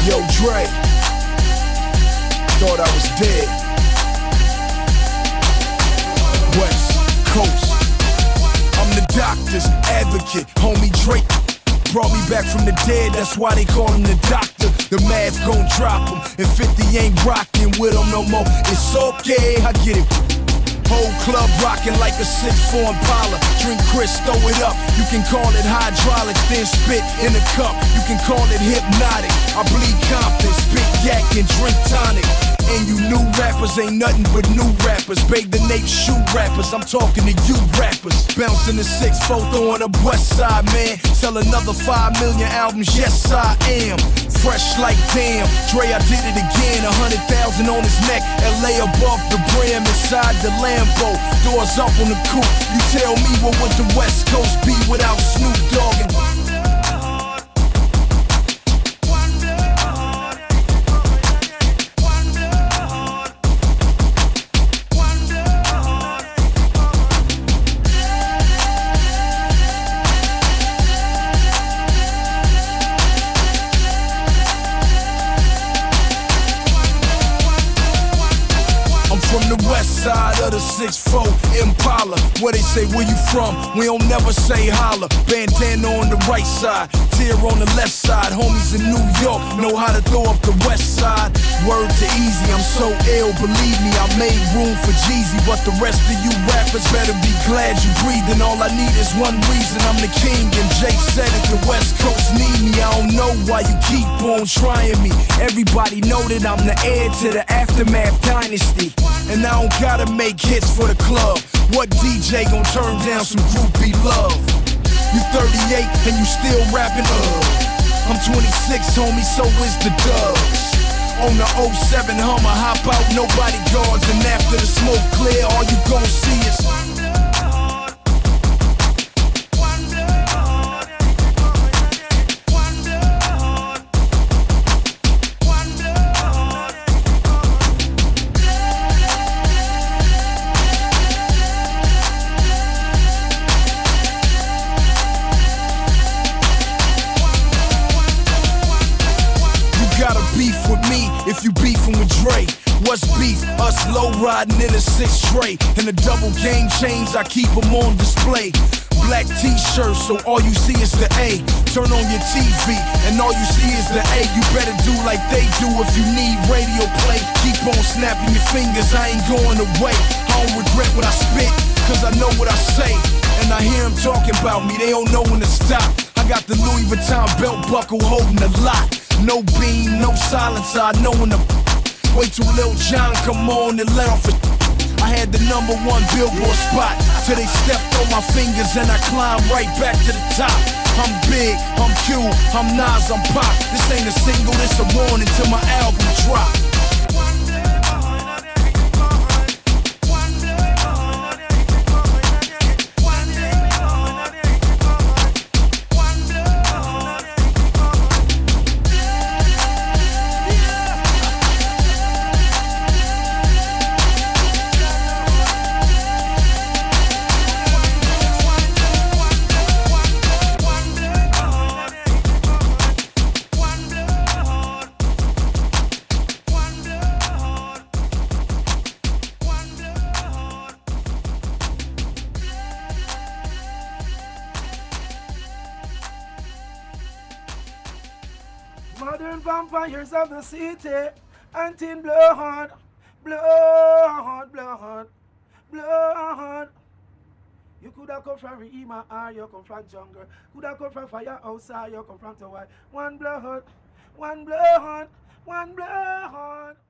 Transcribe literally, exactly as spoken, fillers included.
Yo, Dre, thought I was dead. West Coast, I'm the doctor's advocate, homie Drake. Brought me back from the dead, that's why they call him the doctor. The math gon' drop him, and fifty ain't rockin' with him no more. It's okay, I get it. Whole club rockin' like a six four Impala. Drink Chris, throw it up. You can call it hydraulics, then spit in a cup. You can call it hypnotic. I bleed Compton, spit yak and drink tonic. And you new rappers ain't nothing but new rappers. Bake the Nape shoe rappers, I'm talking to you rappers. Bouncing the six photo on the west side, man. Sell another five million albums, yes I am. Fresh like damn, Dre I did it again. A hundred thousand on his neck, L A above the brim. Inside the Lambo, doors up on the coupe. You tell me what would the West Coast be without Snoop Dogg and from the west side of the six four Impala. Where they say, where you from? We don't never say holla. Bandana on the right side, tear on the left side. Homies in New York know how to throw up the west side. Word to Easy, I'm so ill, believe me, I made room for Jeezy. But the rest of you rappers better be glad you breathing. All I need is one reason, I'm the king. And Jay said it, the West Coast need me. I don't know why you keep on trying me. Everybody know that I'm the heir to the Aftermath dynasty. And I don't gotta make hits for the club. What D J gon' turn down some groupie love? You thirty-eight and you still rapping, uh I'm twenty-six, homie, so is the Dubs. On the oh seven Hummer, hop out, nobody guards. And after the smoke clear, all you gon' see is beef with me if you beefin' with Dre. What's beef? Us low riding in a six tray. And the double game chains, I keep them on display. Black t-shirts, so all you see is the A. Turn on your T V, and all you see is the A. You better do like they do if you need radio play. Keep on snapping your fingers, I ain't going away. I don't regret what I spit, cause I know what I say. And I hear them talking about me, they don't know when to stop. I got the Louis Vuitton belt buckle holding a lot. No beam, no silencer, I know when to wait till Lil Jon come on and let off a I had the number one Billboard spot till they stepped on my fingers and I climbed right back to the top. I'm big, I'm Q, I'm Nas, I'm Pop. This ain't a single, this a warning till my album drop. Modern vampires of the city, hunting blood, blood, blood, blood. You could have come from Rima or you come from jungle. Could have come from firehouse or you come from Hawaii. One blood, one blood, one blood.